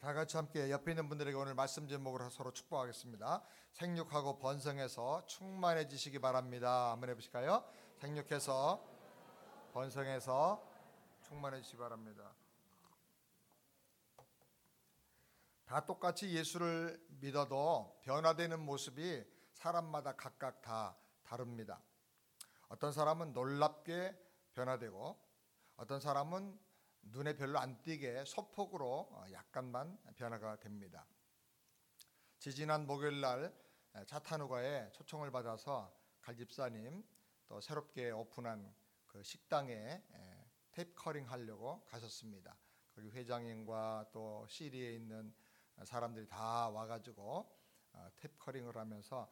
다 같이 함께 옆에 있는 분들에게 오늘 말씀 제목으로 서로 축복하겠습니다. 생육하고 번성해서 충만해지시기 바랍니다. 한번 해보실까요? 생육해서 번성해서 충만해지시기 바랍니다. 다 똑같이 예수를 믿어도 변화되는 모습이 사람마다 각각 다 다릅니다. 어떤 사람은 놀랍게 변화되고 어떤 사람은 눈에 별로 안 띄게 소폭으로 약간만 변화가 됩니다. 지지난 목요일날 차탄후가에 초청을 받아서 갈 집사님 또 새롭게 오픈한 그 식당에 테이프 커링 하려고 가셨습니다. 거기 회장님과 또 시리에 있는 사람들이 다 와가지고 테이프 커링을 하면서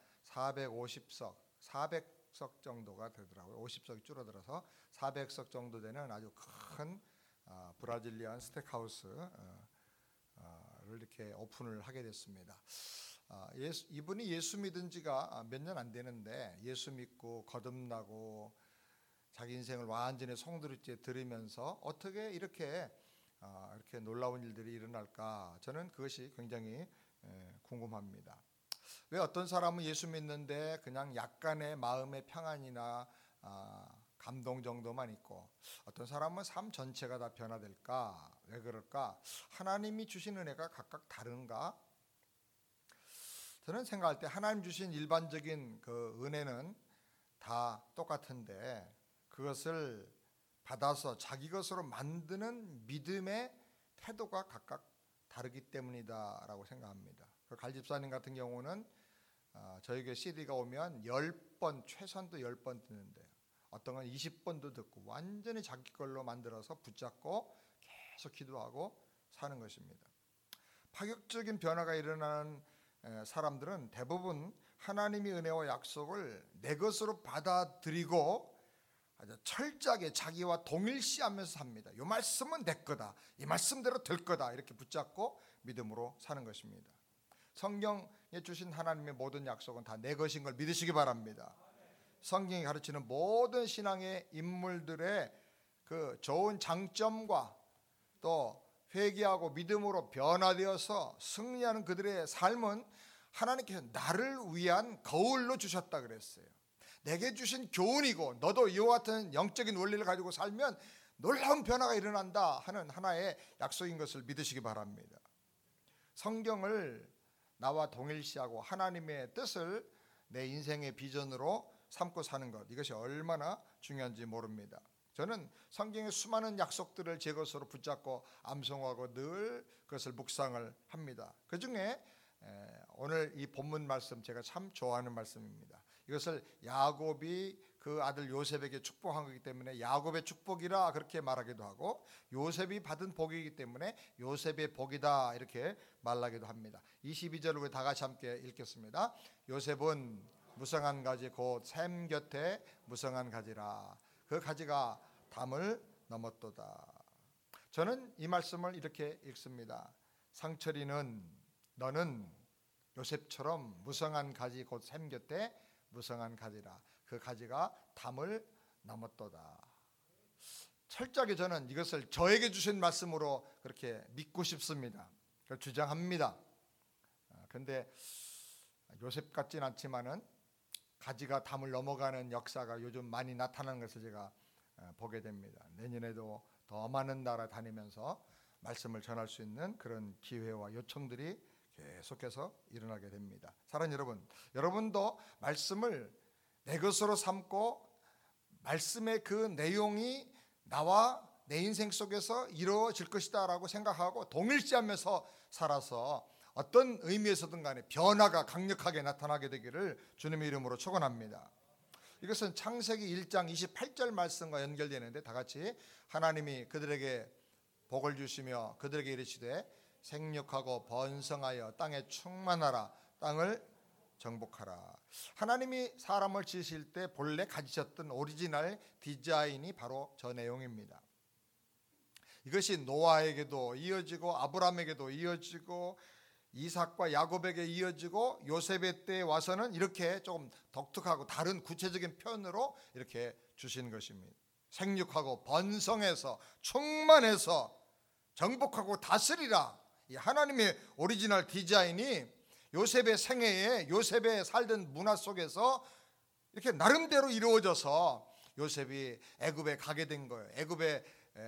400석 정도가 되더라고요. 50석이 줄어들어서 400석 정도 되는 아주 큰 브라질리안 스테이크하우스를 이렇게 오픈을 하게 됐습니다. 이분이 예수 믿은 지가 몇 년 안 되는데 예수 믿고 거듭나고 자기 인생을 완전히 송두리째 들으면서 어떻게 이렇게 놀라운 일들이 일어날까? 저는 그것이 굉장히 궁금합니다. 왜 어떤 사람은 예수 믿는데 그냥 약간의 마음의 평안이나 감동 정도만 있고 어떤 사람은 삶 전체가 다 변화될까? 왜 그럴까? 하나님이 주신 은혜가 각각 다른가? 저는 생각할 때 하나님 주신 일반적인 그 은혜는 다 똑같은데 그것을 받아서 자기 것으로 만드는 믿음의 태도가 각각 다르기 때문이다라고 생각합니다. 갈 집사님 같은 경우는 저에게 CD가 오면 10번 최소한도 10번 듣는데요. 어떤 건 20번도 듣고 완전히 자기 걸로 만들어서 붙잡고 계속 기도하고 사는 것입니다. 파격적인 변화가 일어나는 사람들은 대부분 하나님의 은혜와 약속을 내 것으로 받아들이고 아주 철저하게 자기와 동일시하면서 삽니다. 이 말씀은 내 거다. 이 말씀대로 될 거다. 이렇게 붙잡고 믿음으로 사는 것입니다. 성경에 주신 하나님의 모든 약속은 다 내 것인 걸 믿으시기 바랍니다. 성경이 가르치는 모든 신앙의 인물들의 그 좋은 장점과 또 회개하고 믿음으로 변화되어서 승리하는 그들의 삶은 하나님께서 나를 위한 거울로 주셨다 그랬어요. 내게 주신 교훈이고 너도 이와 같은 영적인 원리를 가지고 살면 놀라운 변화가 일어난다 하는 하나의 약속인 것을 믿으시기 바랍니다. 성경을 나와 동일시하고 하나님의 뜻을 내 인생의 비전으로 삼고 사는 것, 이것이 얼마나 중요한지 모릅니다. 저는 성경의 수많은 약속들을 제 것으로 붙잡고 암송하고 늘 그것을 묵상을 합니다. 그 중에 오늘 이 본문 말씀 제가 참 좋아하는 말씀입니다. 이것을 야곱이 그 아들 요셉에게 축복한 거기 때문에 야곱의 축복이라 그렇게 말하기도 하고 요셉이 받은 복이기 때문에 요셉의 복이다 이렇게 말하기도 합니다. 22절을 우리 다 같이 함께 읽겠습니다. 요셉은 무성한 가지 곧 샘 곁에 무성한 가지라 그 가지가 담을 넘었도다. 저는 이 말씀을 이렇게 읽습니다. 상철이는 너는 요셉처럼 무성한 가지 곧 샘 곁에 무성한 가지라 그 가지가 담을 넘었도다. 철저하게 저는 이것을 저에게 주신 말씀으로 그렇게 믿고 싶습니다. 그걸 주장합니다. 그런데 요셉 같진 않지만은 가지가 담을 넘어가는 역사가 요즘 많이 나타나는 것을 제가 보게 됩니다. 내년에도 더 많은 나라 다니면서 말씀을 전할 수 있는 그런 기회와 요청들이 계속해서 일어나게 됩니다. 사랑하는 여러분, 여러분도 말씀을 내 것으로 삼고 말씀의 그 내용이 나와 내 인생 속에서 이루어질 것이다 라고 생각하고 동일시하면서 살아서 어떤 의미에서든 간에 변화가 강력하게 나타나게 되기를 주님의 이름으로 축원합니다. 이것은 창세기 1장 28절 말씀과 연결되는데 다 같이 하나님이 그들에게 복을 주시며 그들에게 이르시되 생육하고 번성하여 땅에 충만하라 땅을 정복하라. 하나님이 사람을 지으실 때 본래 가지셨던 오리지널 디자인이 바로 저 내용입니다. 이것이 노아에게도 이어지고 아브라함에게도 이어지고 이삭과 야곱에게 이어지고 요셉의 때에 와서는 이렇게 조금 독특하고 다른 구체적인 표현으로 이렇게 주신 것입니다. 생육하고 번성해서 충만해서 정복하고 다스리라. 이 하나님의 오리지널 디자인이 요셉의 생애에 요셉의 살던 문화 속에서 이렇게 나름대로 이루어져서 요셉이 애굽에 가게 된 거예요. 애굽에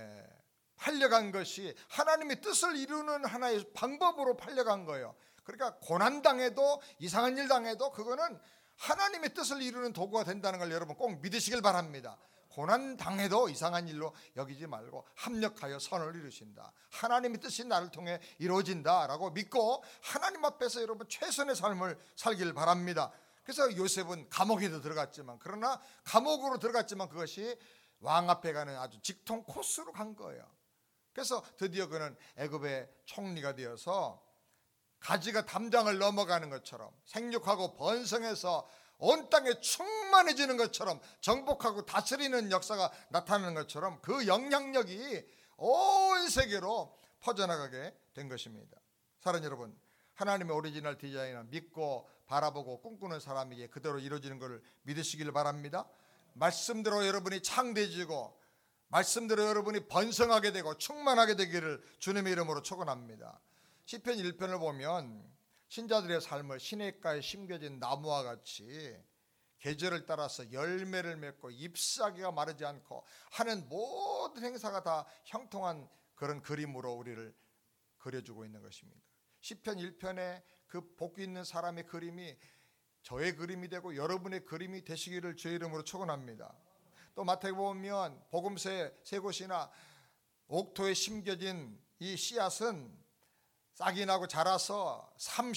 팔려간 것이 하나님의 뜻을 이루는 하나의 방법으로 팔려간 거예요. 그러니까 고난당해도 이상한 일 당해도 그거는 하나님의 뜻을 이루는 도구가 된다는 걸 여러분 꼭 믿으시길 바랍니다. 고난당해도 이상한 일로 여기지 말고 합력하여 선을 이루신다. 하나님의 뜻이 나를 통해 이루어진다라고 믿고 하나님 앞에서 여러분 최선의 삶을 살길 바랍니다. 그래서 요셉은 감옥에도 들어갔지만, 그러나 감옥으로 들어갔지만 그것이 왕 앞에 가는 아주 직통 코스로 간 거예요. 그래서 드디어 그는 애굽의 총리가 되어서 가지가 담장을 넘어가는 것처럼 생육하고 번성해서 온 땅에 충만해지는 것처럼 정복하고 다스리는 역사가 나타나는 것처럼 그 영향력이 온 세계로 퍼져나가게 된 것입니다. 사랑하는 여러분, 하나님의 오리지널 디자인을 믿고 바라보고 꿈꾸는 사람에게 그대로 이루어지는 것을 믿으시길 바랍니다. 말씀대로 여러분이 창대해지고 말씀대로 여러분이 번성하게 되고 충만하게 되기를 주님의 이름으로 축원합니다. 시편 1편을 보면 신자들의 삶을 시냇가에 심겨진 나무와 같이 계절을 따라서 열매를 맺고 잎사귀가 마르지 않고 하는 모든 행사가 다 형통한 그런 그림으로 우리를 그려주고 있는 것입니다. 시편 1편에 그 복이 있는 사람의 그림이 저의 그림이 되고 여러분의 그림이 되시기를 주의 이름으로 축원합니다. 또 마태복음 보면 복음서의 세 곳이나 옥토에 심겨진 이 씨앗은 싹이 나고 자라서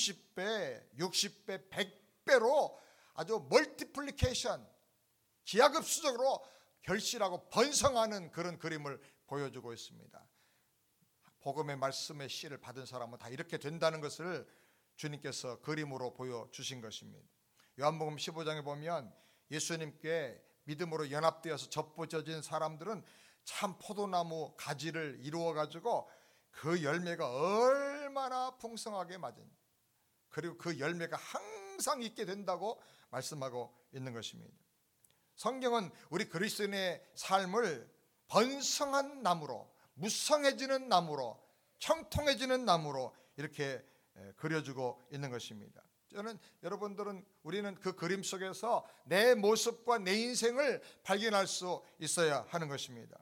30배, 60배, 100배로 아주 멀티플리케이션, 기하급수적으로 결실하고 번성하는 그런 그림을 보여주고 있습니다. 복음의 말씀의 씨를 받은 사람은 다 이렇게 된다는 것을 주님께서 그림으로 보여주신 것입니다. 요한복음 15장에 보면 예수님께 믿음으로 연합되어서 접붙여진 사람들은 참 포도나무 가지를 이루어가지고 그 열매가 얼마나 풍성하게 맞은, 그리고 그 열매가 항상 있게 된다고 말씀하고 있는 것입니다. 성경은 우리 그리스도인의 삶을 번성한 나무로, 무성해지는 나무로, 형통해지는 나무로 이렇게 그려주고 있는 것입니다. 저는 여러분들은 우리는 그 그림 속에서 내 모습과 내 인생을 발견할 수 있어야 하는 것입니다.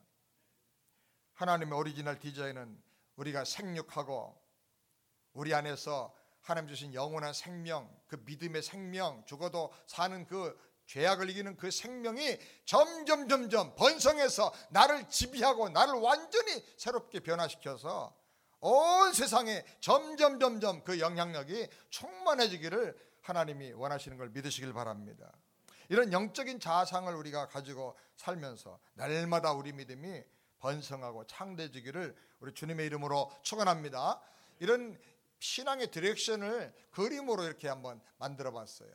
하나님의 오리지널 디자인은 우리가 생육하고 우리 안에서 하나님 주신 영원한 생명, 그 믿음의 생명, 죽어도 사는 그 죄악을 이기는 그 생명이 점점 번성해서 나를 지배하고 나를 완전히 새롭게 변화시켜서 온 세상에 점점 그 영향력이 충만해지기를 하나님이 원하시는 걸 믿으시길 바랍니다. 이런 영적인 자아상을 우리가 가지고 살면서 날마다 우리 믿음이 번성하고 창대해지기를 우리 주님의 이름으로 축원합니다. 이런 신앙의 디렉션을 그림으로 이렇게 한번 만들어 봤어요.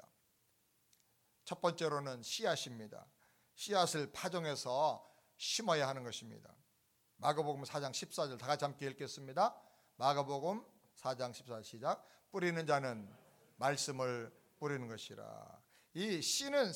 첫 번째로는 씨앗입니다. 씨앗을 파종해서 심어야 하는 것입니다. 마가복음 4장 14절 다 같이 함께 읽겠습니다. 마가복음 4장 14절 시작. 뿌리는 자는 말씀을 뿌리는 것이라. 이 씨는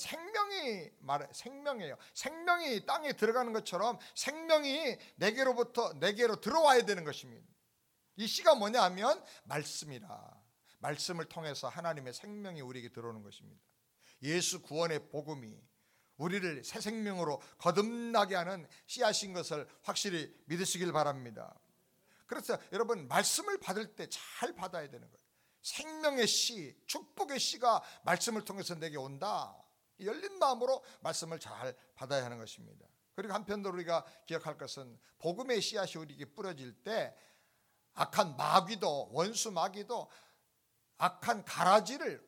생명이에요. 생명이 땅에 들어가는 것처럼 생명이 내게로 들어와야 되는 것입니다. 이 씨가 뭐냐 하면 말씀이라. 말씀을 통해서 하나님의 생명이 우리에게 들어오는 것입니다. 예수 구원의 복음이 우리를 새 생명으로 거듭나게 하는 씨앗인 것을 확실히 믿으시길 바랍니다. 그래서 여러분 말씀을 받을 때 잘 받아야 되는 거예요. 생명의 씨, 축복의 씨가 말씀을 통해서 내게 온다. 열린 마음으로 말씀을 잘 받아야 하는 것입니다. 그리고 한편으로 우리가 기억할 것은 복음의 씨앗이 우리에게 뿌려질 때 악한 마귀도, 원수 마귀도 악한 가라지를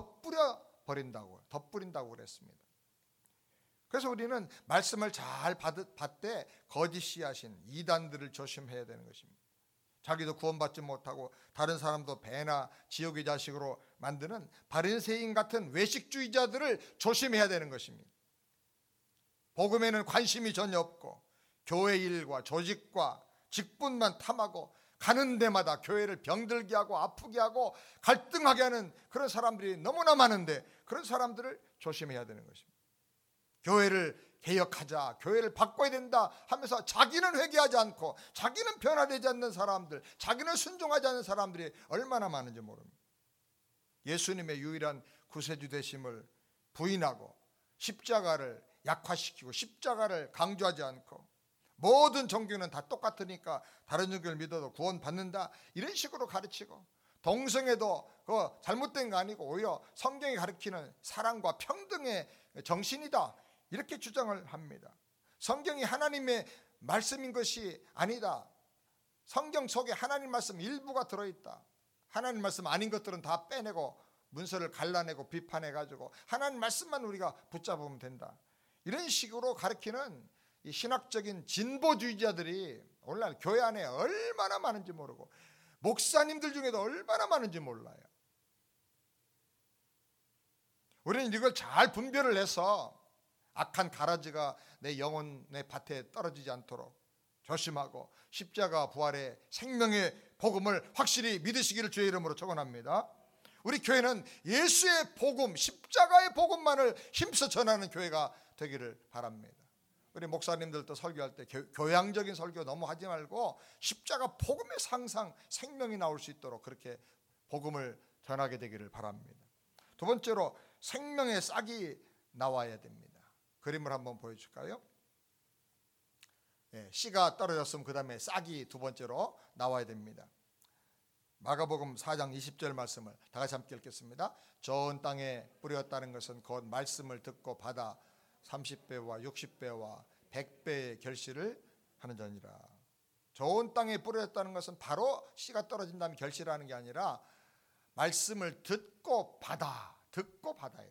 덧뿌린다고 그랬습니다. 그래서 우리는 말씀을 잘 받되 거짓 씨앗인 이단들을 조심해야 되는 것입니다. 자기도 구원받지 못하고 다른 사람도 배나 지옥의 자식으로 만드는 바리새인 같은 외식주의자들을 조심해야 되는 것입니다. 복음에는 관심이 전혀 없고 교회 일과 조직과 직분만 탐하고 가는 데마다 교회를 병들게 하고 아프게 하고 갈등하게 하는 그런 사람들이 너무나 많은데 그런 사람들을 조심해야 되는 것입니다. 교회를 개혁하자, 교회를 바꿔야 된다 하면서 자기는 회개하지 않고 자기는 변화되지 않는 사람들, 자기는 순종하지 않는 사람들이 얼마나 많은지 모릅니다. 예수님의 유일한 구세주 되심을 부인하고 십자가를 약화시키고 십자가를 강조하지 않고 모든 종교는 다 똑같으니까 다른 종교를 믿어도 구원받는다 이런 식으로 가르치고, 동성애도 그거 잘못된 거 아니고 오히려 성경이 가르치는 사랑과 평등의 정신이다 이렇게 주장을 합니다. 성경이 하나님의 말씀인 것이 아니다. 성경 속에 하나님 말씀 일부가 들어있다. 하나님 말씀 아닌 것들은 다 빼내고 문서를 갈라내고 비판해가지고 하나님 말씀만 우리가 붙잡으면 된다. 이런 식으로 가르치는 이 신학적인 진보주의자들이 오늘날 교회 안에 얼마나 많은지 모르고 목사님들 중에도 얼마나 많은지 몰라요. 우리는 이걸 잘 분별을 해서 악한 가라지가 내 영혼의 밭에 떨어지지 않도록 조심하고 십자가 부활의 생명의 복음을 확실히 믿으시기를 주의 이름으로 축원합니다. 우리 교회는 예수의 복음, 십자가의 복음만을 힘써 전하는 교회가 되기를 바랍니다. 우리 목사님들도 설교할 때 교양적인 설교 너무 하지 말고 십자가 복음의 상상, 생명이 나올 수 있도록 그렇게 복음을 전하게 되기를 바랍니다. 두 번째로 생명의 싹이 나와야 됩니다. 그림을 한번 보여줄까요? 씨가 떨어졌으면 그 다음에 싹이 두 번째로 나와야 됩니다. 마가복음 4장 20절 말씀을 다 같이 함께 읽겠습니다. 좋은 땅에 뿌렸다는 것은 곧 말씀을 듣고 받아 30배와 60배와 100배의 결실을 하는 자니라. 좋은 땅에 뿌렸다는 것은 바로 씨가 떨어진 다음에 결실하는 게 아니라 말씀을 듣고 받아야 돼.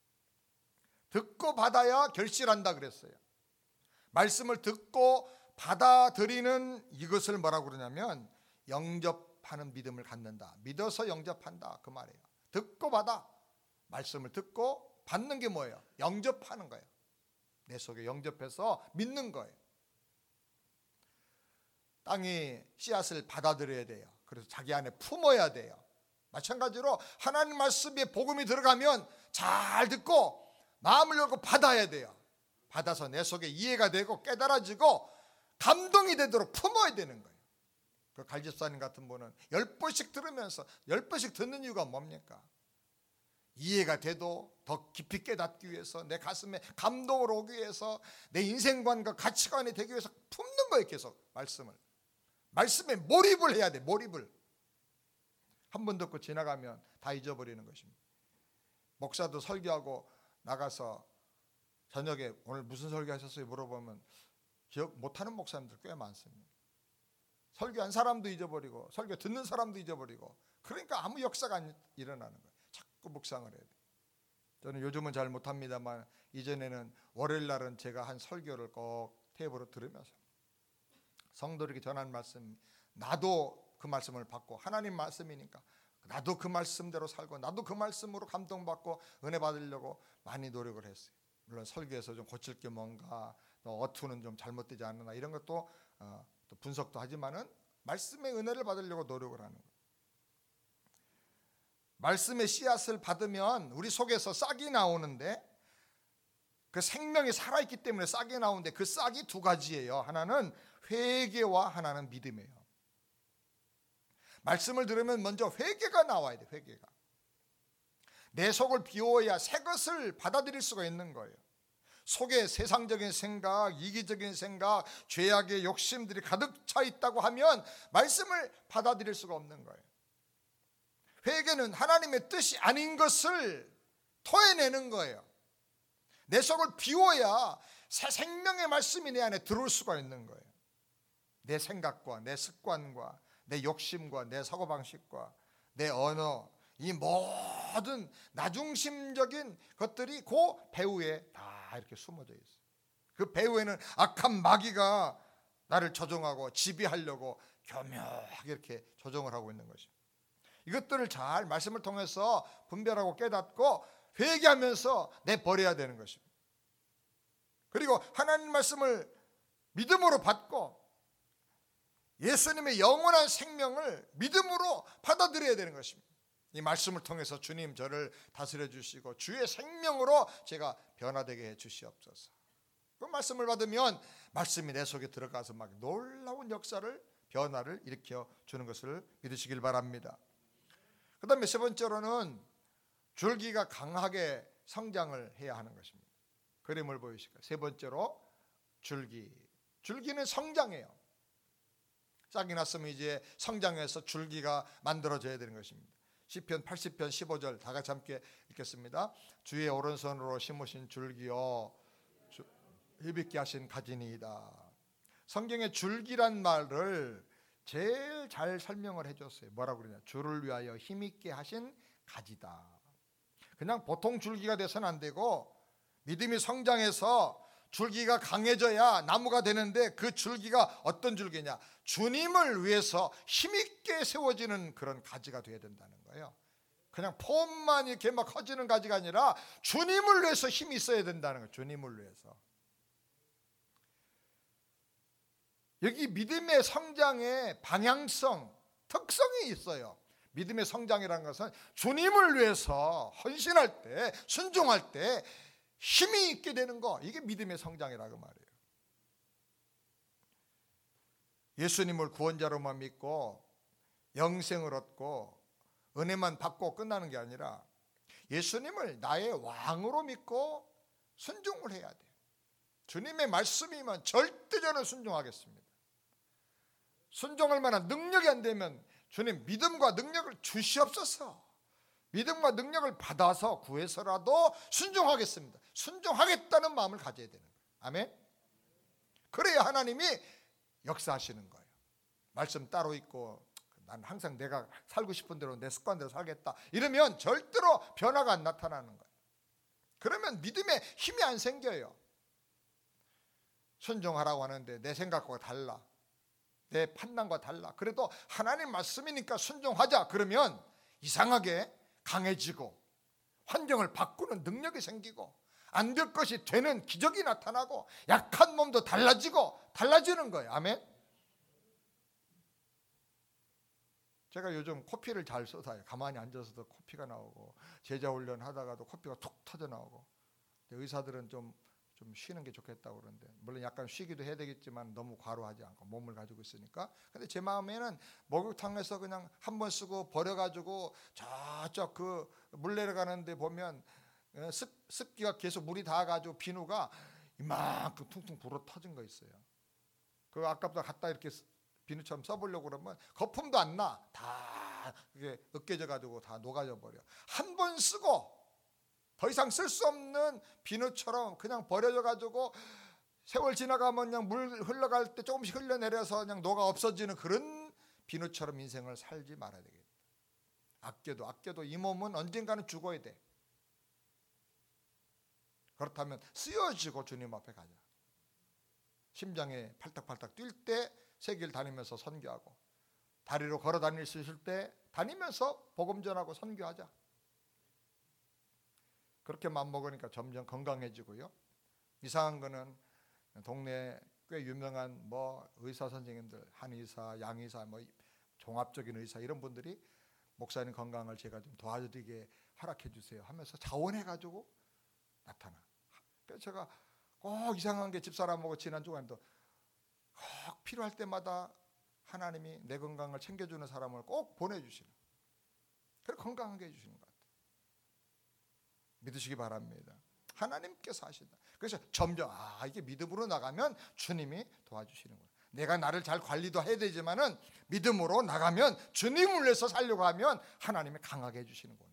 듣고 받아야 결실한다 그랬어요. 말씀을 듣고 받아들이는 이것을 뭐라고 그러냐면 영접하는 믿음을 갖는다. 믿어서 영접한다 그 말이에요. 듣고 받아. 말씀을 듣고 받는 게 뭐예요? 영접하는 거예요. 내 속에 영접해서 믿는 거예요. 땅이 씨앗을 받아들여야 돼요. 그래서 자기 안에 품어야 돼요. 마찬가지로 하나님 말씀에 복음이 들어가면 잘 듣고 마음을 열고 받아야 돼요. 받아서 내 속에 이해가 되고 깨달아지고 감동이 되도록 품어야 되는 거예요. 그 갈집사님 같은 분은 10번씩 들으면서 10번씩 듣는 이유가 뭡니까? 이해가 돼도 더 깊이 깨닫기 위해서, 내 가슴에 감동을 오기 위해서, 내 인생관과 가치관이 되기 위해서 품는 거예요. 계속 말씀에 몰입을 해야 돼. 몰입을. 한 번 듣고 지나가면 다 잊어버리는 것입니다. 목사도 설교하고 나가서 저녁에 오늘 무슨 설교하셨어요? 물어보면 기억 못하는 목사님들 꽤 많습니다. 설교한 사람도 잊어버리고 설교 듣는 사람도 잊어버리고, 그러니까 아무 역사가 안 일어나는 거예요. 자꾸 묵상을 해야 돼요. 저는 요즘은 잘 못합니다만 이전에는 월요일 날은 제가 한 설교를 꼭 테이프로 들으면서 성도에게 전하는 말씀, 나도 그 말씀을 받고 하나님 말씀이니까 나도 그 말씀대로 살고 나도 그 말씀으로 감동받고 은혜 받으려고 많이 노력을 했어요. 물론 설교에서 좀 고칠 게 뭔가, 또 어투는 좀 잘못되지 않나 이런 것도 또 분석도 하지만은 말씀의 은혜를 받으려고 노력을 하는 거예요. 말씀의 씨앗을 받으면 우리 속에서 싹이 나오는데, 그 생명이 살아있기 때문에 싹이 나오는데 그 싹이 두 가지예요. 하나는 회개와 하나는 믿음이에요. 말씀을 들으면 먼저 회개가 나와야 돼. 회개가. 내 속을 비워야 새 것을 받아들일 수가 있는 거예요. 속에 세상적인 생각, 이기적인 생각, 죄악의 욕심들이 가득 차 있다고 하면 말씀을 받아들일 수가 없는 거예요. 회개는 하나님의 뜻이 아닌 것을 토해내는 거예요. 내 속을 비워야 새 생명의 말씀이 내 안에 들어올 수가 있는 거예요. 내 생각과 내 습관과 내 욕심과 내 사고방식과 내 언어, 이 모든 나중심적인 것들이 그 배후에 다 이렇게 숨어져 있어요. 그 배후에는 악한 마귀가 나를 조종하고 지배하려고 교묘하게 이렇게 조종을 하고 있는 것입니다. 이것들을 잘 말씀을 통해서 분별하고 깨닫고 회개하면서 내버려야 되는 것입니다. 그리고 하나님 말씀을 믿음으로 받고 예수님의 영원한 생명을 믿음으로 받아들여야 되는 것입니다. 이 말씀을 통해서 주님 저를 다스려 주시고 주의 생명으로 제가 변화되게 해 주시옵소서. 그 말씀을 받으면 말씀이 내 속에 들어가서 막 놀라운 역사를, 변화를 일으켜 주는 것을 믿으시길 바랍니다. 그 다음에 세 번째로는 줄기가 강하게 성장을 해야 하는 것입니다. 그림을 보이실까요? 세 번째로 줄기는 성장해요. 싹이 났으면 이제 성장해서 줄기가 만들어져야 되는 것입니다. 시편 80편 15절 다 같이 함께 읽겠습니다. 주의 오른손으로 심으신 줄기여 힘있게 하신 가지니이다. 성경의 줄기란 말을 제일 잘 설명을 해줬어요. 뭐라고 그러냐? 주를 위하여 힘있게 하신 가지다. 그냥 보통 줄기가 돼서는 안 되고 믿음이 성장해서 줄기가 강해져야 나무가 되는데, 그 줄기가 어떤 줄기냐? 주님을 위해서 힘있게 세워지는 그런 가지가 되어야 된다는 거예요. 그냥 폼만 이렇게 막 커지는 가지가 아니라 주님을 위해서 힘이 있어야 된다는 거예요. 주님을 위해서. 여기 믿음의 성장의 방향성, 특성이 있어요. 믿음의 성장이라는 것은 주님을 위해서 헌신할 때, 순종할 때 힘이 있게 되는 거, 이게 믿음의 성장이라고 말해요. 예수님을 구원자로만 믿고 영생을 얻고 은혜만 받고 끝나는 게 아니라 예수님을 나의 왕으로 믿고 순종을 해야 돼요. 주님의 말씀이면 절대 저는 순종하겠습니다. 순종할 만한 능력이 안 되면 주님 믿음과 능력을 주시옵소서. 믿음과 능력을 받아서 구해서라도 순종하겠습니다. 순종하겠다는 마음을 가져야 되는 거예요. 아멘. 그래야 하나님이 역사하시는 거예요. 말씀 따로 있고 난 항상 내가 살고 싶은 대로 내 습관대로 살겠다 이러면 절대로 변화가 안 나타나는 거예요. 그러면 믿음에 힘이 안 생겨요. 순종하라고 하는데 내 생각과 달라, 내 판단과 달라. 그래도 하나님 말씀이니까 순종하자 그러면 이상하게 강해지고 환경을 바꾸는 능력이 생기고 안 될 것이 되는 기적이 나타나고 약한 몸도 달라지는 거예요. 아멘. 제가 요즘 코피를 잘 써서 가만히 앉아서도 코피가 나오고 제자 훈련 하다가도 코피가 툭 터져 나오고, 의사들은 좀 쉬는 게 좋겠다고 그러는데, 물론 약간 쉬기도 해야 되겠지만 너무 과로하지 않고 몸을 가지고 있으니까. 근데 제 마음에는 목욕탕에서 그냥 한 번 쓰고 버려가지고 저쪽 그 물 내려가는데 보면 습기가 계속 물이 닿아가지고 비누가 이만큼 퉁퉁 불어 터진 거 있어요. 그 아까부터 갖다 이렇게 비누처럼 써보려고 그러면 거품도 안 나. 다 이게 으깨져가지고 다 녹아져 버려. 한 번 쓰고 더 이상 쓸 수 없는 비누처럼 그냥 버려져가지고 세월 지나가면 그냥 물 흘러갈 때 조금씩 흘러내려서 그냥 녹아 없어지는 그런 비누처럼 인생을 살지 말아야 되겠다. 아껴도 이 몸은 언젠가는 죽어야 돼. 그렇다면 쓰여지고 주님 앞에 가자. 심장에 팔딱팔딱 뛸 때 세계를 다니면서 선교하고, 다리로 걸어 다닐 수 있을 때 다니면서 복음 전하고 선교하자. 그렇게 맘먹으니까 점점 건강해지고요. 이상한 거는 동네 꽤 유명한 의사 선생님들, 한의사, 양의사, 종합적인 의사 이런 분들이 목사님 건강을 제가 좀 도와드리게 허락해 주세요 하면서 자원해가지고 나타나. 그래서 제가 꼭 이상한 게 집사람하고 지난 주간도 꼭 필요할 때마다 하나님이 내 건강을 챙겨주는 사람을 꼭 보내주시는, 그래 건강하게 해주시는 것 같아요. 믿으시기 바랍니다. 하나님께서 하신다. 그래서 점점 이게 믿음으로 나가면 주님이 도와주시는 거예요. 내가 나를 잘 관리도 해야 되지만은 믿음으로 나가면 주님을 위해서 살려고 하면 하나님이 강하게 해주시는구나.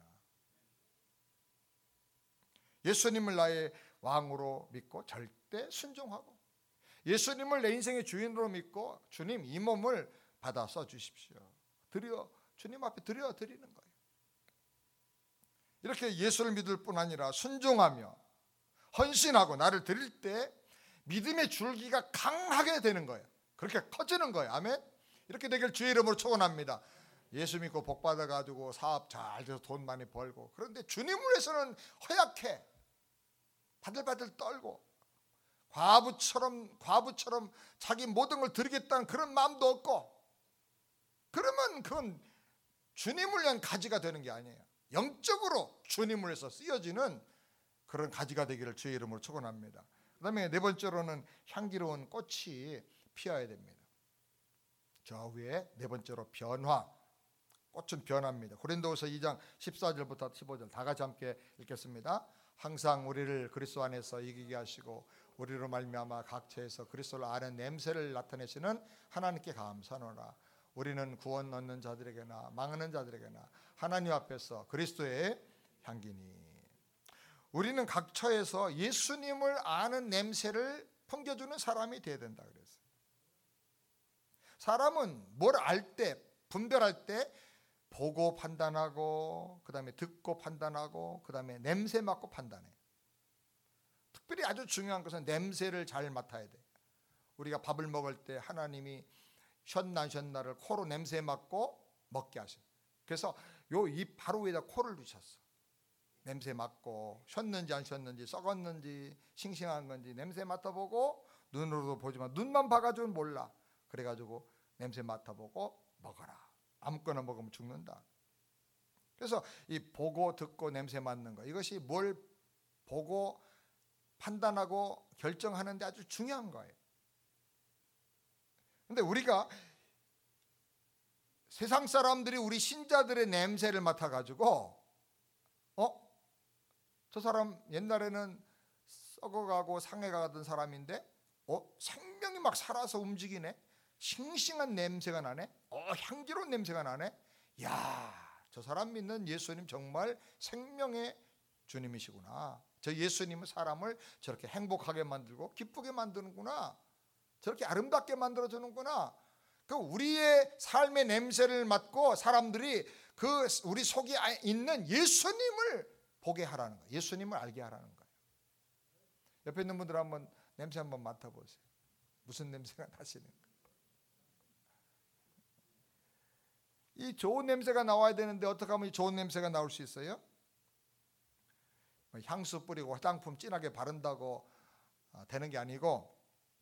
예수님을 나의 왕으로 믿고 절대 순종하고, 예수님을 내 인생의 주인으로 믿고 주님 이 몸을 받아 써 주십시오. 주님 앞에 드리는 거예요. 이렇게 예수를 믿을 뿐 아니라 순종하며 헌신하고 나를 드릴 때 믿음의 줄기가 강하게 되는 거예요. 그렇게 커지는 거예요. 아멘. 이렇게 되길 주의 이름으로 축원합니다. 예수 믿고 복 받아가지고 사업 잘 돼서 돈 많이 벌고, 그런데 주님을 위해서는 허약해, 바들바들 떨고 과부처럼 자기 모든 걸 드리겠다는 그런 마음도 없고, 그러면 그건 주님을 위한 가지가 되는 게 아니에요. 영적으로 주님을 위해서 쓰여지는 그런 가지가 되기를 주의 이름으로 축원합니다. 그다음에 네 번째로는 향기로운 꽃이 피어야 됩니다. 저 위에 네 번째로 변화. 꽃은 변합니다. 고린도후서 2장 14절부터 15절 다 같이 함께 읽겠습니다. 항상 우리를 그리스도 안에서 이기게 하시고 우리로 말미암아 각처에서 그리스도를 아는 냄새를 나타내시는 하나님께 감사하노라. 우리는 구원 얻는 자들에게나 망하는 자들에게나 하나님 앞에서 그리스도의 향기니. 우리는 각처에서 예수님을 아는 냄새를 풍겨주는 사람이 되어야 된다 그랬어요. 사람은 뭘 알 때, 분별할 때 보고 판단하고, 그 다음에 듣고 판단하고, 그 다음에 냄새 맡고 판단해. 특별히 아주 중요한 것은 냄새를 잘 맡아야 돼. 우리가 밥을 먹을 때 하나님이 쉬었나 안 쉬었나를 코로 냄새 맡고 먹게 하셔. 그래서 요 입 바로 위에다 코를 두셨어. 냄새 맡고 쉬었는지 안 쉬었는지, 썩었는지 싱싱한 건지 냄새 맡아보고, 눈으로도 보지만 눈만 봐가지고는 몰라. 그래가지고 냄새 맡아보고 먹어라. 아무거나 먹으면 죽는다. 그래서 이 보고 듣고 냄새 맡는 거, 이것이 뭘 보고 판단하고 결정하는 데 아주 중요한 거예요. 근데 우리가 세상 사람들이 우리 신자들의 냄새를 맡아가지고 저 사람 옛날에는 썩어가고 상해가던 사람인데 생명이 막 살아서 움직이네. 싱싱한 냄새가 나네. 향기로운 냄새가 나네. 야, 저 사람 믿는 예수님 정말 생명의 주님이시구나. 저 예수님은 사람을 저렇게 행복하게 만들고 기쁘게 만드는구나. 저렇게 아름답게 만들어주는구나. 그 우리의 삶의 냄새를 맡고 사람들이 그 우리 속에 있는 예수님을 보게 하라는 거예요. 예수님을 알게 하라는 거예요. 옆에 있는 분들 한번 냄새 한번 맡아보세요. 무슨 냄새가 나시는가? 이 좋은 냄새가 나와야 되는데 어떻게 하면 이 좋은 냄새가 나올 수 있어요? 향수 뿌리고 화장품 진하게 바른다고 되는 게 아니고,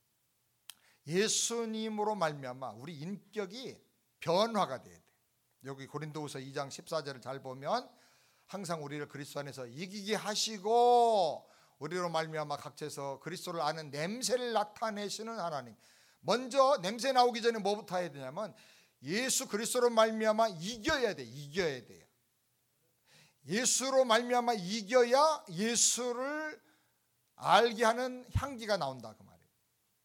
예수님으로 말미암아 우리 인격이 변화가 돼야 돼. 여기 고린도후서 2장 14절을 잘 보면 항상 우리를 그리스도 안에서 이기게 하시고 우리로 말미암아 각처에서 그리스도를 아는 냄새를 나타내시는 하나님. 먼저 냄새 나오기 전에 뭐부터 해야 되냐면 예수 그리스도로 말미암아 이겨야 돼. 이겨야 돼요. 예수로 말미암아 이겨야 예수를 알게 하는 향기가 나온다 그 말이에요.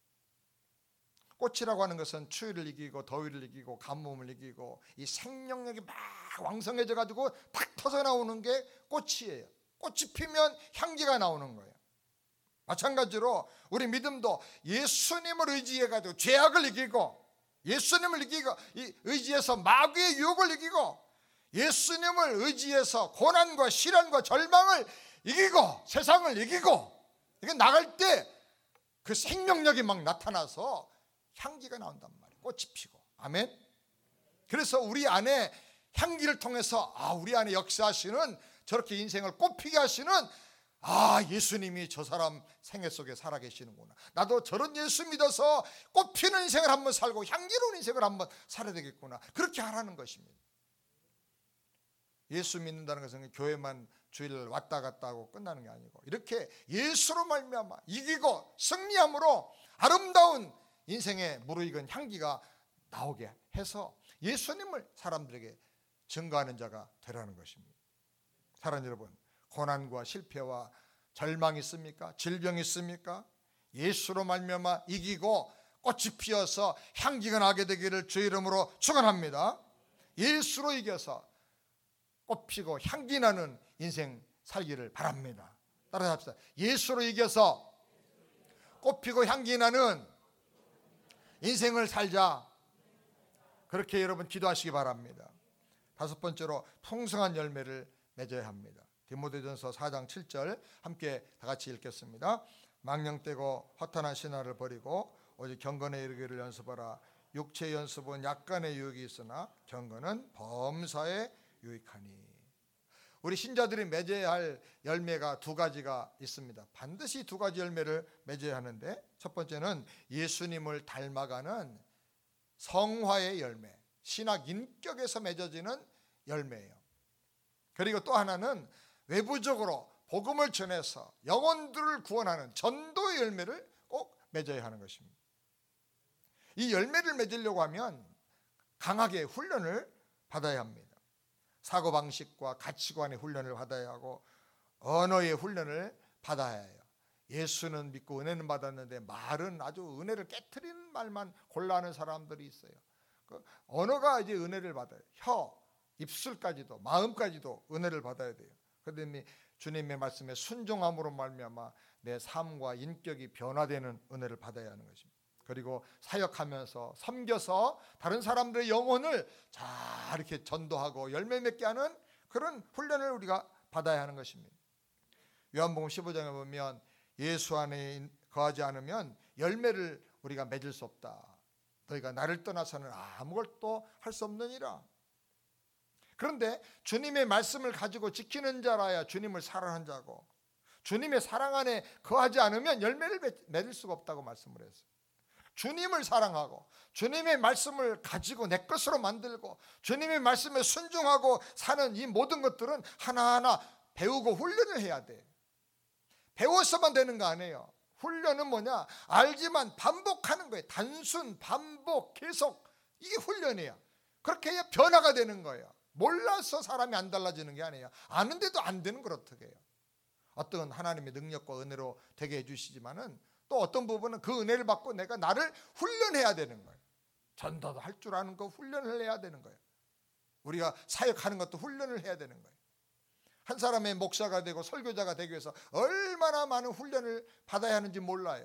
꽃이라고 하는 것은 추위를 이기고 더위를 이기고 가뭄을 이기고 이 생명력이 막 왕성해져 가지고 탁 터져 나오는 게 꽃이에요. 꽃이 피면 향기가 나오는 거예요. 마찬가지로 우리 믿음도 예수님을 의지해 가지고 죄악을 이기고, 예수님을 이기고 의지해서 마귀의 유혹을 이기고, 예수님을 의지해서 고난과 시련과 절망을 이기고 세상을 이기고, 이게 나갈 때 그 생명력이 막 나타나서 향기가 나온단 말이에요. 꽃이 피고. 아멘. 그래서 우리 안에 향기를 통해서 우리 안에 역사하시는, 저렇게 인생을 꽃피게 하시는 예수님이 저 사람 생애 속에 살아계시는구나. 나도 저런 예수 믿어서 꽃피는 인생을 한번 살고 향기로운 인생을 한번 살아야 되겠구나. 그렇게 하라는 것입니다. 예수 믿는다는 것은 교회만 주일 왔다 갔다 하고 끝나는 게 아니고, 이렇게 예수로 말미암아 이기고 승리함으로 아름다운 인생에 무르익은 향기가 나오게 해서 예수님을 사람들에게 증거하는 자가 되라는 것입니다. 사랑하는 여러분, 고난과 실패와 절망이 있습니까? 질병이 있습니까? 예수로 말미암아 이기고 꽃이 피어서 향기가 나게 되기를 주의 이름으로 축원합니다. 예수로 이겨서 꽃피고 향기 나는 인생 살기를 바랍니다. 따라서 합시다. 예수로 이겨서 꽃피고 향기 나는 인생을 살자. 그렇게 여러분 기도하시기 바랍니다. 다섯 번째로 풍성한 열매를 맺어야 합니다. 디모데전서 4장 7절 함께 다 같이 읽겠습니다. 망령되고 허탄한 신화를 버리고 오직 경건에 이르기를 연습하라. 육체의 연습은 약간의 유익이 있으나 경건은 범사에 유익하니. 우리 신자들이 맺어야 할 열매가 두 가지가 있습니다. 반드시 두 가지 열매를 맺어야 하는데, 첫 번째는 예수님을 닮아가는 성화의 열매, 신학 인격에서 맺어지는 열매예요. 그리고 또 하나는 외부적으로 복음을 전해서 영혼들을 구원하는 전도의 열매를 꼭 맺어야 하는 것입니다. 이 열매를 맺으려고 하면 강하게 훈련을 받아야 합니다. 사고방식과 가치관의 훈련을 받아야 하고 언어의 훈련을 받아야 해요. 예수는 믿고 은혜는 받았는데 말은 아주 은혜를 깨트리는 말만 골라하는 사람들이 있어요. 그 언어가 이제 은혜를 받아요. 혀, 입술까지도 마음까지도 은혜를 받아야 돼요. 그런데 주님의 말씀에 순종함으로 말미암아 내 삶과 인격이 변화되는 은혜를 받아야 하는 것입니다. 그리고 사역하면서 섬겨서 다른 사람들의 영혼을 잘 이렇게 전도하고 열매 맺게 하는 그런 훈련을 우리가 받아야 하는 것입니다. 요한복음 15장에 보면 예수 안에 거하지 않으면 열매를 우리가 맺을 수 없다. 너희가 나를 떠나서는 아무것도 할 수 없느니라. 그런데 주님의 말씀을 가지고 지키는 자라야 주님을 사랑하는 자고, 주님의 사랑 안에 거하지 않으면 열매를 맺을 수가 없다고 말씀을 했어요. 주님을 사랑하고 주님의 말씀을 가지고 내 것으로 만들고 주님의 말씀에 순종하고 사는 이 모든 것들은 하나하나 배우고 훈련을 해야 돼. 배워서만 되는 거 아니에요. 훈련은 뭐냐? 알지만 반복하는 거예요. 단순, 반복, 계속. 이게 훈련이에요. 그렇게 해야 변화가 되는 거예요. 몰라서 사람이 안 달라지는 게 아니에요. 아는데도 안 되는 걸 어떻게 해요? 어떤 하나님의 능력과 은혜로 되게 해주시지만은 또 어떤 부분은 그 은혜를 받고 내가 나를 훈련해야 되는 거예요. 전도도 할 줄 아는 거 훈련을 해야 되는 거예요. 우리가 사역하는 것도 훈련을 해야 되는 거예요. 한 사람의 목사가 되고 설교자가 되기 위해서 얼마나 많은 훈련을 받아야 하는지 몰라요.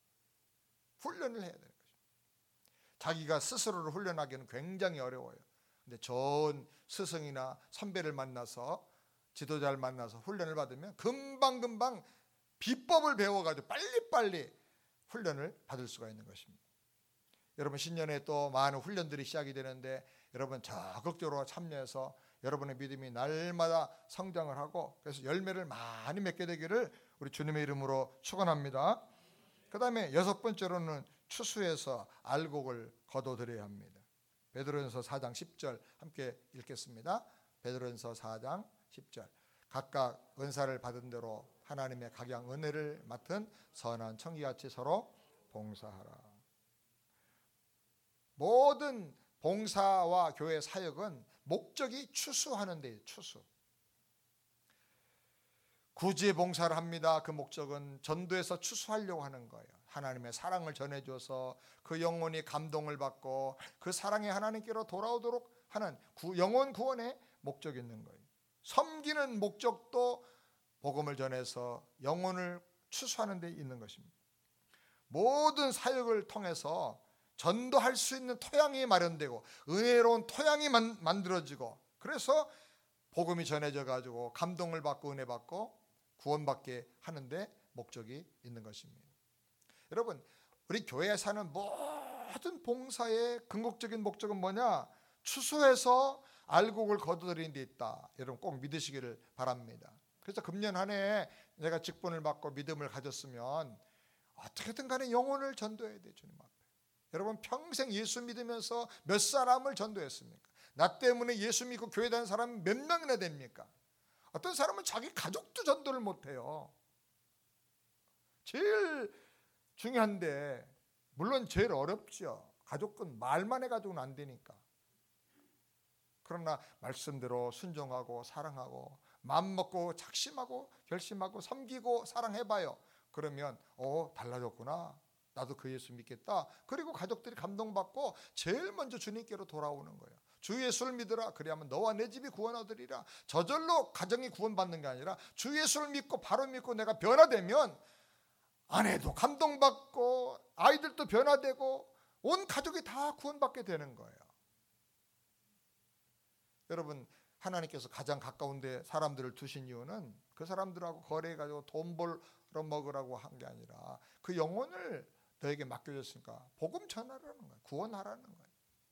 훈련을 해야 되는 것입니다. 자기가 스스로를 훈련하기는 굉장히 어려워요. 근데 좋은 스승이나 선배를 만나서 지도자를 만나서 훈련을 받으면 금방금방 비법을 배워가지고 빨리빨리 훈련을 받을 수가 있는 것입니다. 여러분 신년에 또 많은 훈련들이 시작이 되는데 여러분 적극적으로 참여해서 여러분의 믿음이 날마다 성장을 하고 그래서 열매를 많이 맺게 되기를 우리 주님의 이름으로 축원합니다. 그 다음에 6번째로는 추수해서 알곡을 거둬들여야 합니다. 베드로전서 4장 10절 함께 읽겠습니다. 베드로전서 4장 10절 각각 은사를 받은 대로 하나님의 각양 은혜를 맡은 선한 청기같이 서로 봉사하라. 모든 봉사와 교회 사역은 목적이 추수하는 데예요. 추수. 굳이 봉사를 합니다. 그 목적은 전도에서 추수하려고 하는 거예요. 하나님의 사랑을 전해줘서 그 영혼이 감동을 받고 그 사랑이 하나님께로 돌아오도록 하는 영혼 구원의 목적이 있는 거예요. 섬기는 목적도 복음을 전해서 영혼을 추수하는 데 있는 것입니다. 모든 사역을 통해서 전도할 수 있는 토양이 마련되고 은혜로운 토양이 만들어지고 그래서 복음이 전해져 가지고 감동을 받고 은혜 받고 구원받게 하는데 목적이 있는 것입니다. 여러분 우리 교회에 사는 모든 봉사의 궁극적인 목적은 뭐냐? 추수해서 알곡을 거두드리는 데 있다. 여러분 꼭 믿으시기를 바랍니다. 그래서 금년 한 해 내가 직분을 받고 믿음을 가졌으면 어떻게든 간에 영혼을 전도해야 돼요. 주님 앞에. 여러분 평생 예수 믿으면서 몇 사람을 전도했습니까? 나 때문에 예수 믿고 교회 다니는 사람이 몇 명이나 됩니까? 어떤 사람은 자기 가족도 전도를 못해요. 제일 중요한데 물론 제일 어렵죠. 가족은 말만 해가지고는 안 되니까. 그러나 말씀대로 순종하고 사랑하고 마음먹고 작심하고 결심하고 섬기고 사랑해봐요. 그러면 달라졌구나. 나도 그 예수 믿겠다. 그리고 가족들이 감동받고 제일 먼저 주님께로 돌아오는 거예요. 주 예수를 믿으라. 그래야만 너와 내 집이 구원 얻으리라. 저절로 가정이 구원받는 게 아니라 주 예수를 믿고 바로 믿고 내가 변화되면 아내도 감동받고 아이들도 변화되고 온 가족이 다 구원받게 되는 거예요. 여러분 하나님께서 가장 가까운 데 사람들을 두신 이유는 그 사람들하고 거래해가지고 돈 벌어 먹으라고 한 게 아니라 그 영혼을 너에게 맡겨줬으니까 복음 전하라는 거예요. 구원하라는 거예요.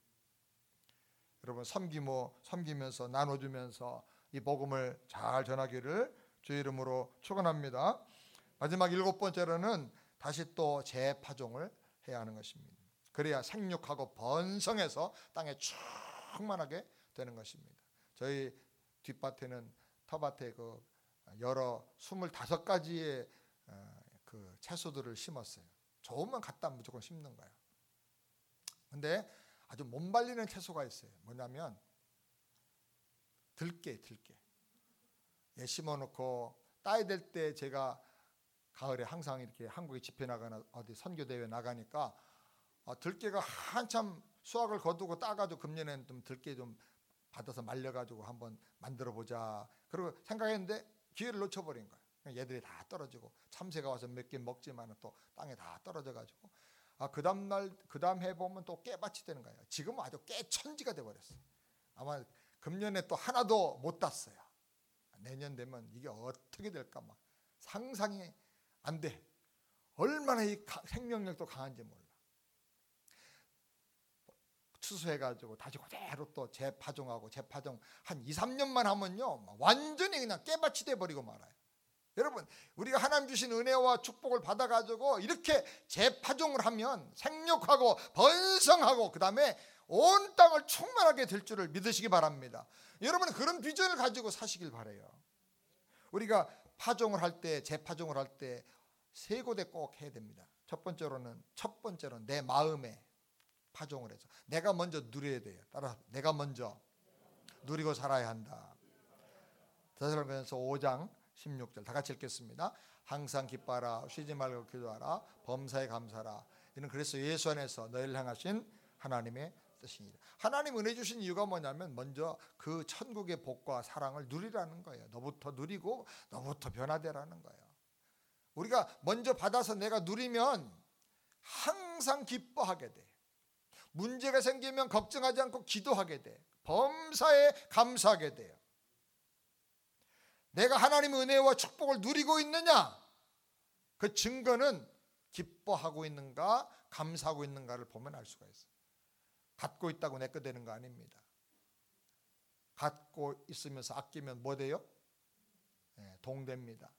여러분 섬기면서 나눠주면서 이 복음을 잘 전하기를 주의 이름으로 축원합니다. 마지막 7번째로는 다시 또 재파종을 해야 하는 것입니다. 그래야 생육하고 번성해서 땅에 충만하게 되는 것입니다. 저희 뒷밭에는 텃밭에 그 여러 25가지의 그 채소들을 심었어요. 좋으면 갖다 무조건 심는 거예요. 근데 아주 못 말리는 채소가 있어요. 뭐냐면 들깨. 예, 심어놓고 따야 될 때 제가 가을에 항상 이렇게 한국에 집회 나가나 어디 선교대회 나가니까 들깨가 한참 수확을 거두고 따가지고 금년에는 좀 들깨 좀 받아서 말려가지고 한번 만들어 보자. 그리고 생각했는데 기회를 놓쳐버린 거예요. 얘들이 다 떨어지고 참새가 와서 몇 개 먹지만 또 땅에 다 떨어져가지고 그 다음 해 보면 또 깨밭이 되는 거예요. 지금은 아주 깨천지가 돼버렸어요. 아마 금년에 또 하나도 못 땄어요. 내년 되면 이게 어떻게 될까 막 상상이 안 돼. 얼마나 이 생명력도 강한지 몰라. 추수해가지고 다시 그대로 또 재파종하고 재파종 한 2, 3년만 하면요 완전히 그냥 깨밭이 돼버리고 말아요. 여러분, 우리가 하나님 주신 은혜와 축복을 받아가지고 이렇게 재파종을 하면 생육하고 번성하고 그 다음에 온 땅을 충만하게 될 줄을 믿으시기 바랍니다. 여러분, 그런 비전을 가지고 사시길 바라요. 우리가 파종을 할 때, 재파종을 할 때 세 곳에 꼭 해야 됩니다. 첫 번째로는 내 마음에 파종을 해서 내가 먼저 누려야 돼요. 따라 내가 먼저 누리고 살아야 한다. 데살로니가서 5장 16절 다 같이 읽겠습니다. 항상 기뻐하라, 쉬지 말고 기도하라, 범사에 감사하라. 이는 그래서 예수 안에서 너희를 향하신 하나님의 뜻이니라. 하나님 은혜 주신 이유가 뭐냐면 먼저 그 천국의 복과 사랑을 누리라는 거예요. 너부터 누리고 너부터 변화되라는 거예요. 우리가 먼저 받아서 내가 누리면 항상 기뻐하게 돼. 문제가 생기면 걱정하지 않고 기도하게 돼. 범사에 감사하게 돼요. 내가 하나님의 은혜와 축복을 누리고 있느냐? 그 증거는 기뻐하고 있는가 감사하고 있는가를 보면 알 수가 있어요. 갖고 있다고 내 거 되는 거 아닙니다. 갖고 있으면서 아끼면 뭐 돼요? 네, 동됩니다.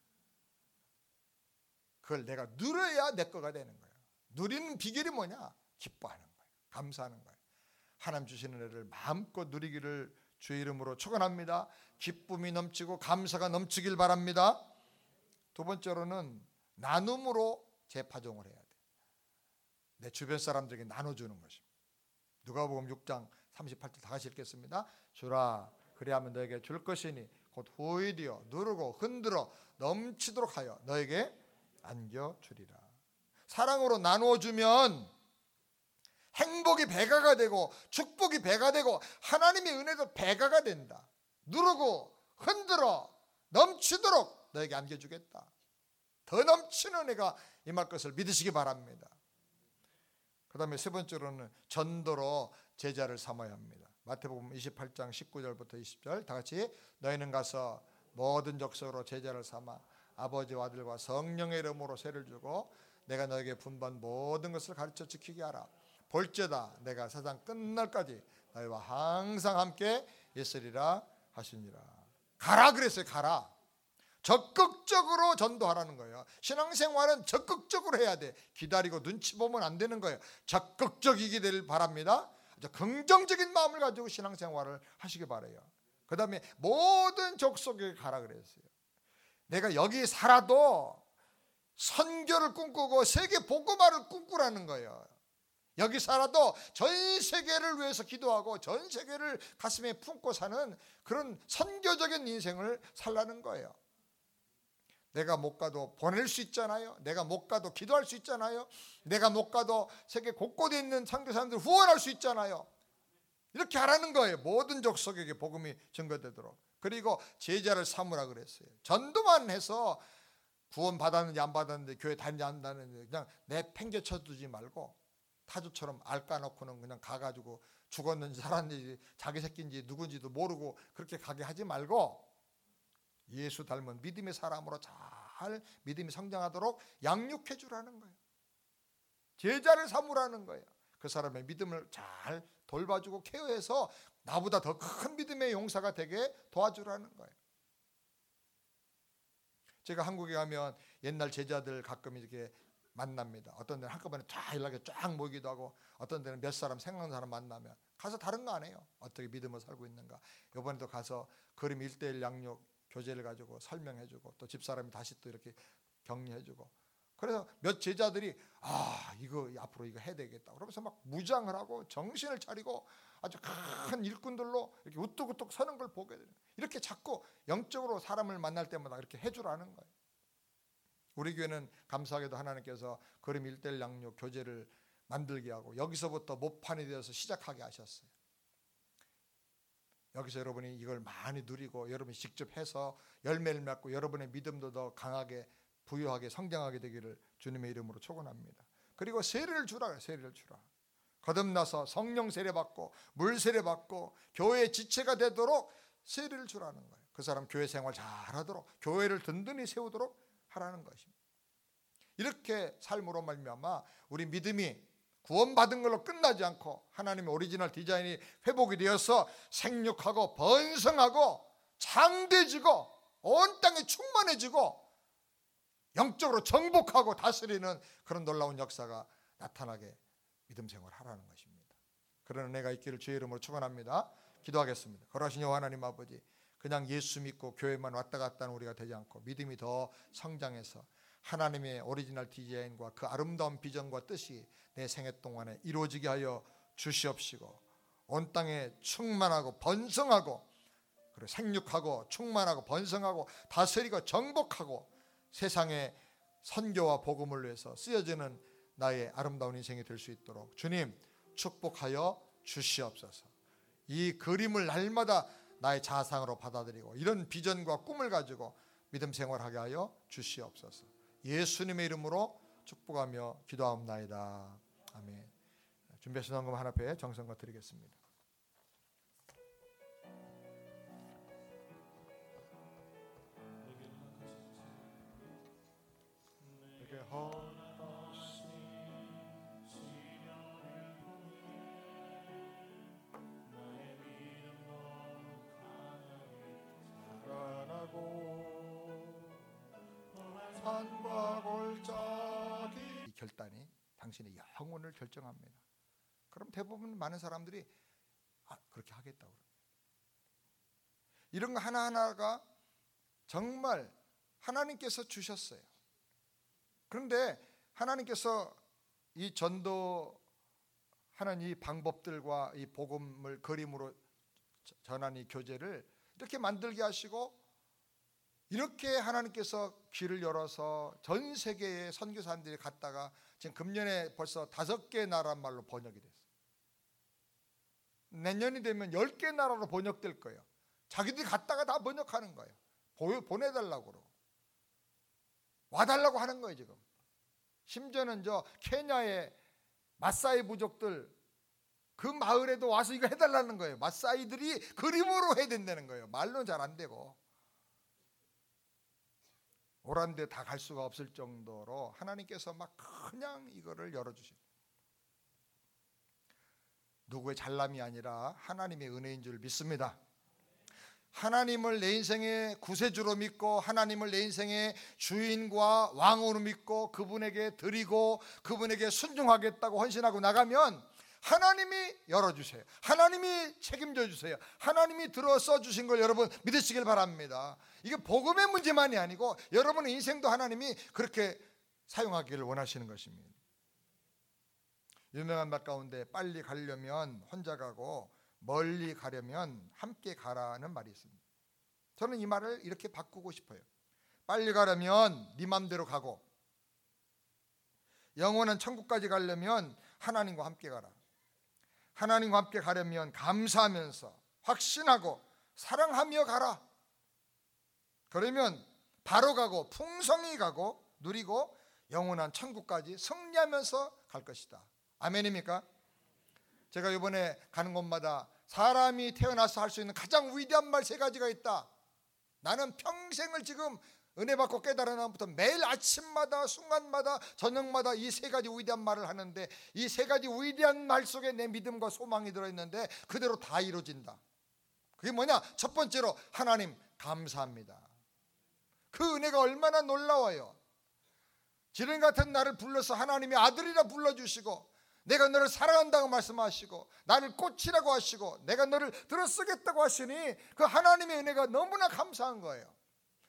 그걸 내가 누려야 내 거가 되는 거예요. 누리는 비결이 뭐냐? 기뻐하는 거예요. 감사하는 거예요. 하나님 주시는 은혜를 마음껏 누리기를 주의 이름으로 축원합니다. 기쁨이 넘치고 감사가 넘치길 바랍니다. 두 번째로는 나눔으로 재파종을 해야 돼요. 내 주변 사람들에게 나눠주는 것입니다. 누가복음 6장 38절 다 같이 읽겠습니다. 주라 그리하면 너에게 줄 것이니 곧 후이되어 누르고 흔들어 넘치도록 하여 너에게 안겨주리라. 사랑으로 나누어주면 행복이 배가가 되고 축복이 배가 되고 하나님의 은혜도 배가가 된다. 누르고 흔들어 넘치도록 너에게 안겨주겠다. 더 넘치는 은혜가 임할 것을 믿으시기 바랍니다. 그 다음에 세 번째로는 전도로 제자를 삼아야 합니다. 마태복음 28장 19절부터 20절 다 같이 너희는 가서 모든 족속으로 제자를 삼아 아버지와 아들과 성령의 이름으로 세를 주고 내가 너에게 분반 모든 것을 가르쳐 지키게 하라. 볼지어다 내가 세상 끝날까지 너희와 항상 함께 있으리라 하시니라. 가라 그랬어요. 가라. 적극적으로 전도하라는 거예요. 신앙생활은 적극적으로 해야 돼. 기다리고 눈치 보면 안 되는 거예요. 적극적이게 되길 바랍니다. 아주 긍정적인 마음을 가지고 신앙생활을 하시기 바라요. 그 다음에 모든 족속에 가라 그랬어요. 내가 여기 살아도 선교를 꿈꾸고 세계 복음화를 꿈꾸라는 거예요. 여기 살아도 전 세계를 위해서 기도하고 전 세계를 가슴에 품고 사는 그런 선교적인 인생을 살라는 거예요. 내가 못 가도 보낼 수 있잖아요. 내가 못 가도 기도할 수 있잖아요. 내가 못 가도 세계 곳곳에 있는 선교사님들 후원할 수 있잖아요. 이렇게 하라는 거예요. 모든 족속에게 복음이 전거되도록. 그리고 제자를 삼으라 그랬어요. 전도만 해서 구원 받았는지 안 받았는지 교회 다니지 안 다니는지 그냥 내팽개쳐 두지 말고 타조처럼 알 까놓고는 그냥 가가지고 죽었는지 살았는지 자기 새끼인지 누군지도 모르고 그렇게 가게 하지 말고 예수 닮은 믿음의 사람으로 잘 믿음이 성장하도록 양육해 주라는 거예요. 제자를 삼으라는 거예요. 그 사람의 믿음을 잘 돌봐주고 케어해서 나보다 더 큰 믿음의 용사가 되게 도와주라는 거예요. 제가 한국에 가면 옛날 제자들 가끔 이렇게 만납니다. 어떤 데는 한꺼번에 쫙 연락이 쫙 모이기도 하고 어떤 데는 몇 사람 생각나는 사람 만나면 가서 다른 거 안 해요. 어떻게 믿음을 살고 있는가. 이번에도 가서 그림 1:1 양육 교제를 가지고 설명해주고 또 집사람이 다시 또 이렇게 격려해주고, 그래서 몇 제자들이 이거 앞으로 이거 해야 되겠다 그러면서 막 무장을 하고 정신을 차리고 아주 큰 일꾼들로 이렇게 우뚝우뚝 서는 걸 보게 되는 거예요. 이렇게 자꾸 영적으로 사람을 만날 때마다 이렇게 해주라는 거예요. 우리 교회는 감사하게도 하나님께서 그림 1:1 양육 교제를 만들게 하고 여기서부터 모판이 되어서 시작하게 하셨어요. 여기서 여러분이 이걸 많이 누리고 여러분이 직접 해서 열매를 맺고 여러분의 믿음도 더 강하게 부유하게 성장하게 되기를 주님의 이름으로 축원합니다. 그리고 세례를 주라. 세례를 주라. 거듭나서 성령 세례 받고 물 세례 받고 교회의 지체가 되도록 세례를 주라는 거예요. 그 사람 교회 생활 잘하도록 교회를 든든히 세우도록 하라는 것입니다. 이렇게 삶으로 말미암아 우리 믿음이 구원받은 걸로 끝나지 않고 하나님의 오리지널 디자인이 회복이 되어서 생육하고 번성하고 장대해지고 온 땅에 충만해지고 영적으로 정복하고 다스리는 그런 놀라운 역사가 나타나게 믿음 생활을 하라는 것입니다. 그런 은혜가 있기를 주의 이름으로 축원합니다. 기도하겠습니다. 거룩하신 여호와 하나님 아버지, 그냥 예수 믿고 교회만 왔다 갔다 하는 우리가 되지 않고 믿음이 더 성장해서 하나님의 오리지널 디자인과 그 아름다운 비전과 뜻이 내 생애 동안에 이루어지게 하여 주시옵시고, 온 땅에 충만하고 번성하고 그리고 생육하고 충만하고 번성하고 다스리고 정복하고 세상의 선교와 복음을 위해서 쓰여지는 나의 아름다운 인생이 될 수 있도록 주님 축복하여 주시옵소서. 이 그림을 날마다 나의 자상으로 받아들이고 이런 비전과 꿈을 가지고 믿음 생활하게 하여 주시옵소서. 예수님의 이름으로 축복하며 기도하옵나이다. 아멘. 준비하신 헌금 하나 앞에 정성과 드리겠습니다. 내게 허락하신 나의 믿음으로 살아나고 산과 골짜기, 이 결단이 당신의 영혼을 결정합니다. 그럼 대부분 많은 사람들이 그렇게 하겠다고 그래요. 이런 거 하나하나가 정말 하나님께서 주셨어요. 그런데 하나님께서 이 전도하는 이 방법들과 이 복음을 그림으로 전한 이 교제를 이렇게 만들게 하시고 이렇게 하나님께서 길을 열어서 전 세계의 선교사님들이 갔다가 지금 금년에 벌써 5개 나라 말로 번역이 됐어요. 내년이 되면 10개 나라로 번역될 거예요. 자기들이 갔다가 다 번역하는 거예요. 보내달라고 그러고 와달라고 하는 거예요. 지금 심지어는 저 케냐의 마사이 부족들 그 마을에도 와서 이거 해달라는 거예요. 마사이들이 그림으로 해야 된다는 거예요. 말로는 잘 안 되고 오란 데 다 갈 수가 없을 정도로 하나님께서 막 그냥 이거를 열어주신, 누구의 잘남이 아니라 하나님의 은혜인 줄 믿습니다. 하나님을 내 인생의 구세주로 믿고 하나님을 내 인생의 주인과 왕으로 믿고 그분에게 드리고 그분에게 순종하겠다고 헌신하고 나가면 하나님이 열어주세요. 하나님이 책임져 주세요. 하나님이 들어서 주신 걸 여러분 믿으시길 바랍니다. 이게 복음의 문제만이 아니고 여러분의 인생도 하나님이 그렇게 사용하기를 원하시는 것입니다. 유명한 말 가운데 빨리 가려면 혼자 가고 멀리 가려면 함께 가라는 말이 있습니다. 저는 이 말을 이렇게 바꾸고 싶어요. 빨리 가려면 네 맘대로 가고 영원한 천국까지 가려면 하나님과 함께 가라. 하나님과 함께 가려면 감사하면서 확신하고 사랑하며 가라. 그러면 바로 가고 풍성히 가고 누리고 영원한 천국까지 승리하면서 갈 것이다. 아멘입니까? 제가 이번에 가는 곳마다 사람이 태어나서 할 수 있는 가장 위대한 말 3가지가 있다. 나는 평생을 지금 은혜 받고 깨달은 날부터 매일 아침마다 순간마다 저녁마다 이 3가지 위대한 말을 하는데 이 3가지 위대한 말 속에 내 믿음과 소망이 들어있는데 그대로 다 이루어진다. 그게 뭐냐? 첫 번째로 하나님 감사합니다. 그 은혜가 얼마나 놀라워요. 지렁이 같은 나를 불러서 하나님이 아들이라 불러주시고 내가 너를 사랑한다고 말씀하시고 나를 꽃이라고 하시고 내가 너를 들어쓰겠다고 하시니 그 하나님의 은혜가 너무나 감사한 거예요.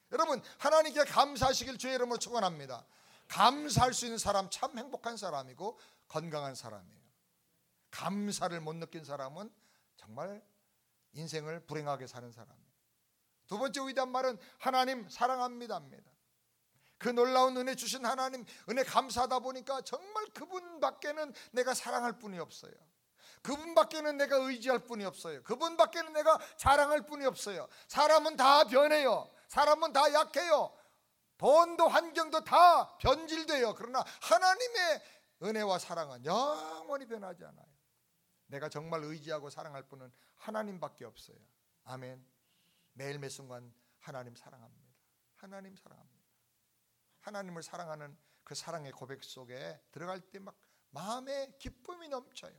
여러분, 하나님께 감사하시길 주의 이름으로 축원합니다. 감사할 수 있는 사람 참 행복한 사람이고 건강한 사람이에요. 감사를 못 느낀 사람은 정말 인생을 불행하게 사는 사람이에요. 두 번째 위대한 말은 하나님 사랑합니다입니다. 그 놀라운 은혜 주신 하나님 은혜 감사하다 보니까 정말 그분밖에는 내가 사랑할 분이 없어요. 그분밖에는 내가 의지할 분이 없어요. 그분밖에는 내가 자랑할 분이 없어요. 사람은 다 변해요. 사람은 다 약해요. 돈도 환경도 다 변질돼요. 그러나 하나님의 은혜와 사랑은 영원히 변하지 않아요. 내가 정말 의지하고 사랑할 분은 하나님밖에 없어요. 아멘. 매일 매 순간 하나님 사랑합니다. 하나님 사랑합니다. 하나님을 사랑하는 그 사랑의 고백 속에 들어갈 때 막 마음에 기쁨이 넘쳐요.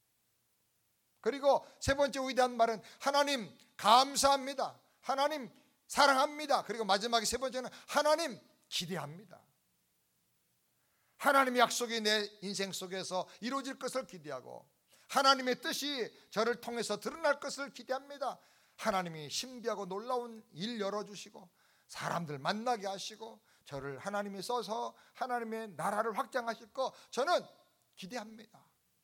그리고 세 번째 위대한 말은 하나님 감사합니다. 하나님 사랑합니다. 그리고 마지막에 세 번째는 하나님 기대합니다. 하나님의 약속이 내 인생 속에서 이루어질 것을 기대하고 하나님의 뜻이 저를 통해서 드러날 것을 기대합니다. 하나님이 신비하고 놀라운 일 열어주시고 사람들 만나게 하시고 저를 하나님이 써서 하나님의 나라를 확장하실 거 저는 기대합니다.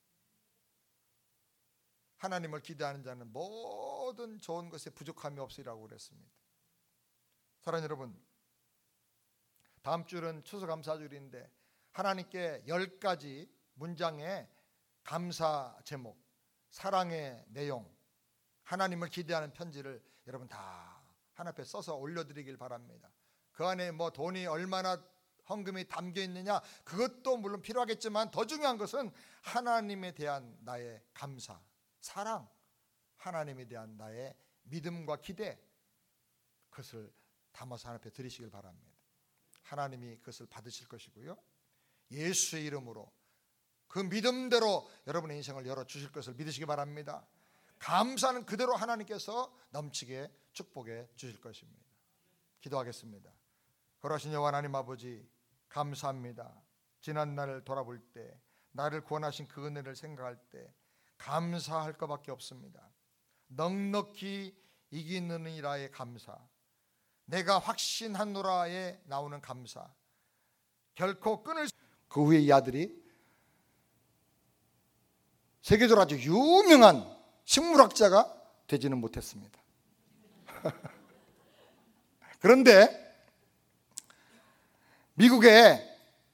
하나님을 기대하는 자는 모든 좋은 것에 부족함이 없으리라고 그랬습니다. 사랑하는 여러분, 다음 주는 추수감사주일인데 하나님께 10가지 문장의 감사 제목, 사랑의 내용, 하나님을 기대하는 편지를 여러분 다 하나 앞에 써서 올려드리길 바랍니다. 그 안에 뭐 돈이 얼마나 헌금이 담겨 있느냐 그것도 물론 필요하겠지만 더 중요한 것은 하나님에 대한 나의 감사, 사랑, 하나님에 대한 나의 믿음과 기대, 그것을 담아서 하나님 앞에 드리시길 바랍니다. 하나님이 그것을 받으실 것이고요, 예수의 이름으로 그 믿음대로 여러분의 인생을 열어주실 것을 믿으시기 바랍니다. 감사는 그대로 하나님께서 넘치게 축복해 주실 것입니다. 기도하겠습니다. 거룩하신 여호와 하나님 아버지, 감사합니다. 지난 날을 돌아볼 때 나를 구원하신 그 은혜를 생각할 때 감사할 것밖에 없습니다. 넉넉히 이기느니라의 감사, 내가 확신하노라에 나오는 감사, 결코 끊을 수. 그 후에 이 아들이 세계적으로 아주 유명한 식물학자가 되지는 못했습니다. 그런데 미국의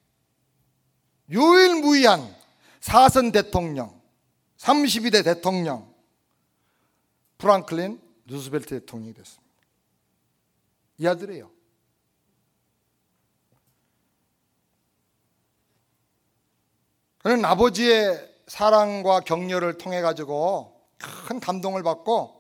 유일무이한 4선 대통령, 32대 대통령 프랑클린 루즈벨트 대통령이 됐습니다. 이 아들이에요. 그는 아버지의 사랑과 격려를 통해 가지고 큰 감동을 받고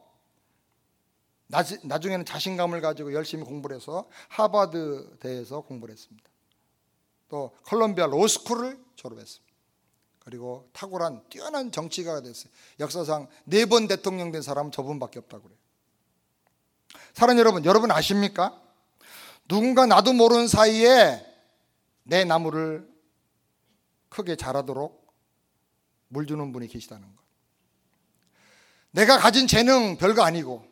나중에는 자신감을 가지고 열심히 공부를 해서 하버드대에서 공부를 했습니다. 또 콜롬비아 로스쿨을 졸업했습니다. 그리고 탁월한 뛰어난 정치가가 됐어요. 역사상 4번 대통령 된 사람은 저분밖에 없다고 그래요. 사랑하는 여러분, 여러분 아십니까? 누군가 나도 모르는 사이에 내 나무를 크게 자라도록 물 주는 분이 계시다는 것. 내가 가진 재능 별거 아니고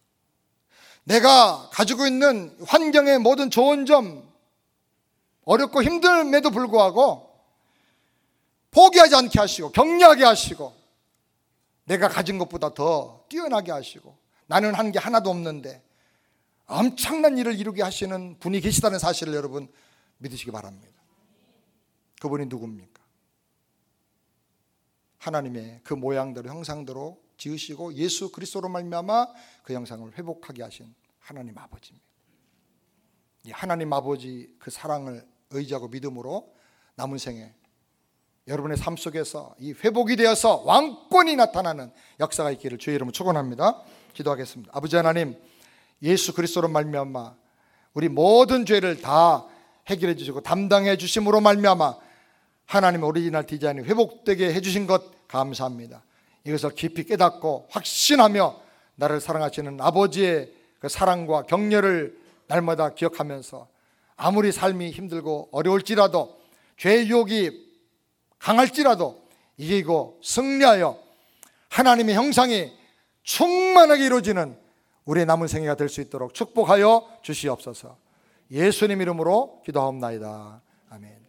내가 가지고 있는 환경의 모든 좋은 점, 어렵고 힘듦에도 불구하고 포기하지 않게 하시고 격려하게 하시고 내가 가진 것보다 더 뛰어나게 하시고 나는 한 게 하나도 없는데 엄청난 일을 이루게 하시는 분이 계시다는 사실을 여러분 믿으시기 바랍니다. 그분이 누굽니까? 하나님의 그 모양대로 형상대로 지으시고 예수 그리스도로 말미암아 그 형상을 회복하게 하신 하나님 아버지입니다. 이 하나님 아버지 그 사랑을 의지하고 믿음으로 남은 생에 여러분의 삶 속에서 이 회복이 되어서 왕권이 나타나는 역사가 있기를 주의 이름으로 축원합니다. 기도하겠습니다. 아버지 하나님, 예수 그리스도로 말미암아 우리 모든 죄를 다 해결해 주시고 담당해 주심으로 말미암아 하나님의 오리지널 디자인이 회복되게 해주신 것 감사합니다. 이것을 깊이 깨닫고 확신하며 나를 사랑하시는 아버지의 그 사랑과 격려를 날마다 기억하면서 아무리 삶이 힘들고 어려울지라도 죄의 유혹이 강할지라도 이기고 승리하여 하나님의 형상이 충만하게 이루어지는 우리의 남은 생애가 될 수 있도록 축복하여 주시옵소서. 예수님 이름으로 기도하옵나이다. 아멘.